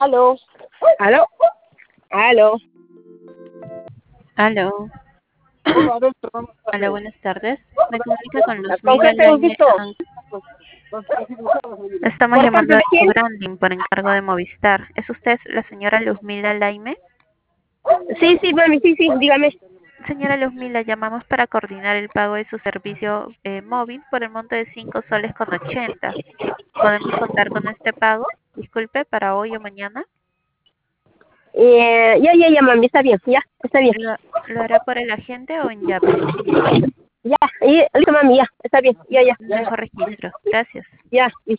Aló. Aló. Aló. Aló, hola, buenas tardes. Me comunica con ¿Con Luzmila qué tengo Laime gusto? Ángel. Estamos ¿Por parte llamando de de su quién? branding por encargo de Movistar. ¿Es usted la señora Luzmila Laime? Sí, sí, mami, sí, sí, dígame. Señora Luzmila, llamamos para coordinar el pago de su servicio móvil por el monto de 5 soles con 80. ¿Podemos contar con este pago? Disculpe, para hoy o mañana. Ya, mami, está bien, ya, está bien. ¿Lo hará por el agente o en Yape? Ya, listo, mami, ya, está bien, ya, Dejo registro. Gracias. ya, listo.